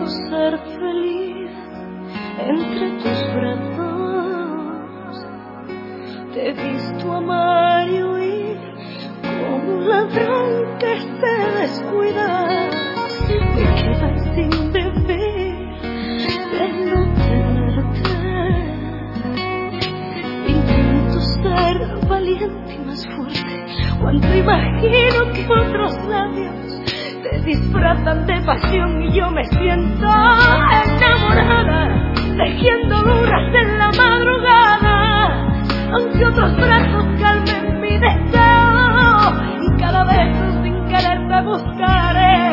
ser feliz entre tus brazos. Te he visto amar y huir como un ladrón que se descuida. Te quedas sin vivir de no tenerte. Intento ser valiente y más fuerte cuando imagino que otros labios te disfrazan de pasión y yo me siento enamorada, tejiendo lunas en la madrugada, aunque otros brazos calmen mi deseo y cada vez sin querer te buscaré.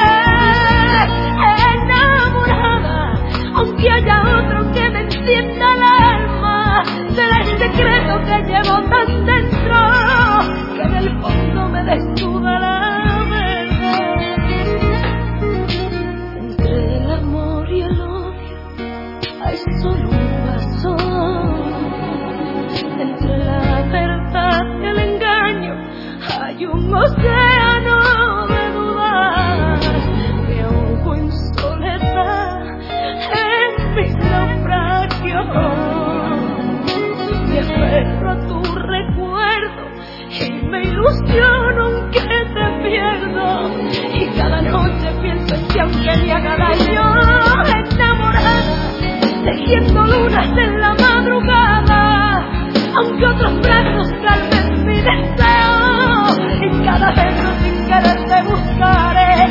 Enamorada, aunque haya otro que me encienda el alma, será el secreto que llevo tan dentro que en el fondo me desnuda la verdad. Entre el amor y el odio hay solo un paso. Entre la verdad y el engaño hay un océano de dudas. Me ahogo en soledad en mis naufragios. Me aferro a tu recuerdo y me ilusiono aunque te pierdo. Y cada noche pienso en ti aunque me haga daño. Enamorada, tejiendo lunas en la madrugada, aunque otros brazos calmen mi deseo y cada vez sin querer te buscaré.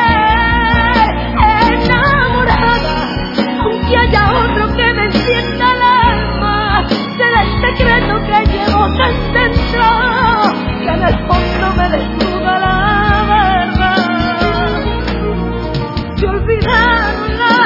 Enamorada, aunque haya otro que me encienda el alma, será el secreto que llevo tan dentro que en el fondo me desnuda la verdad. Te olvidaron la